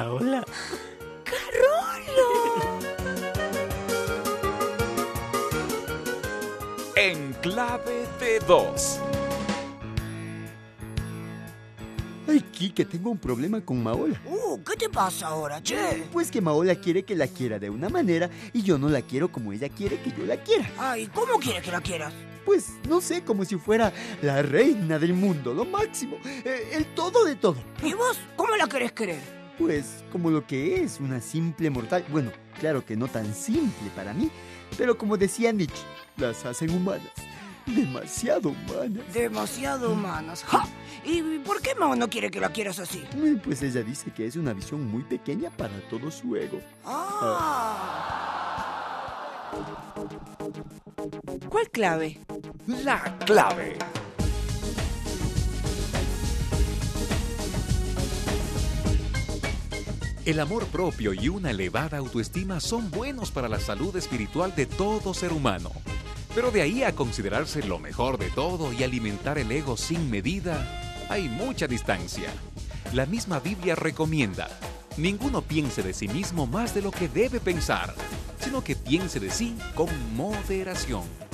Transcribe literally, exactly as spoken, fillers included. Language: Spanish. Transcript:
Maola. ¡Carolo! En clave de dos. Ay, Quique, tengo un problema con Maola. Uh, ¿qué te pasa ahora, che? Pues que Maola quiere que la quiera de una manera y yo no la quiero como ella quiere que yo la quiera. Ay, ¿cómo quiere que la quieras? Pues, no sé, como si fuera la reina del mundo, lo máximo, eh, el todo de todo. ¿Y vos cómo la querés querer? Pues, como lo que es, una simple mortal. Bueno, claro que no tan simple para mí, pero como decía Nietzsche, las hacen humanas. Demasiado humanas. Demasiado humanas. ¡Ja! ¿Y por qué Mao no quiere que la quieras así? Eh, Pues ella dice que es una visión muy pequeña para todo su ego. Ah. ¿Cuál clave? La clave. El amor propio y una elevada autoestima son buenos para la salud espiritual de todo ser humano. Pero de ahí a considerarse lo mejor de todo y alimentar el ego sin medida, hay mucha distancia. La misma Biblia recomienda: ninguno piense de sí mismo más de lo que debe pensar, sino que piense de sí con moderación.